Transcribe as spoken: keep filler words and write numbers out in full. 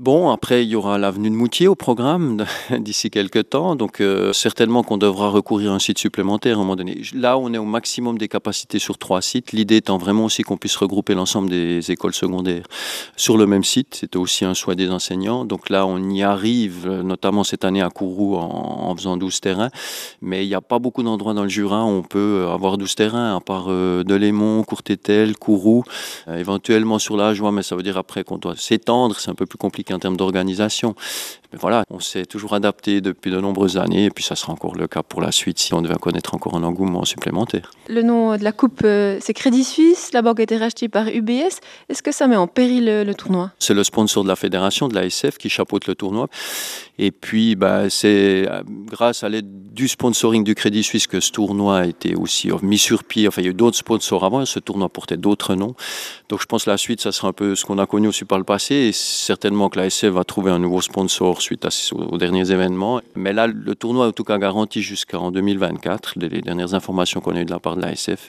bon, après, il y aura l'avenue de Moutier au programme d'ici quelques temps. Donc, euh, certainement qu'on devra recourir à un site supplémentaire à un moment donné. Là, on est au maximum des capacités sur trois sites. L'idée étant vraiment aussi qu'on puisse regrouper l'ensemble des écoles secondaires sur le même site. C'était aussi un souhait des enseignants. Donc là, on y arrive, notamment cette année à Kourou en, en faisant douze terrains. Mais il n'y a pas beaucoup d'endroits dans le Jura où on peut avoir douze terrains, à part euh, Delémont, Courtétel, Kourou, euh, éventuellement sur la Joie, mais ça veut dire après qu'on doit s'étendre. C'est un peu plus compliqué en termes d'organisation. Mais voilà, on s'est toujours adapté depuis de nombreuses années et puis ça sera encore le cas pour la suite si on devait connaître encore un engouement supplémentaire. Le nom de la coupe, euh, c'est Crédit Suisse. La banque a été rachetée par U B S. Est-ce que ça met en péril le, le tournoi? C'est le sponsor de la fédération, de la S F, qui chapeaute le tournoi. Et puis, bah, c'est grâce à l'aide du sponsoring du Crédit Suisse que ce tournoi a été aussi mis sur pied. Enfin, il y a eu d'autres sponsors avant. Ce tournoi portait d'autres noms. Donc, je pense que la suite, ça sera un peu ce qu'on a connu aussi par le passé. Et certainement que la S F va trouver un nouveau sponsor suite à, aux derniers événements. Mais là, le tournoi est en tout cas garanti jusqu'en deux mille vingt-quatre, les dernières informations qu'on a eues de la part de la S F.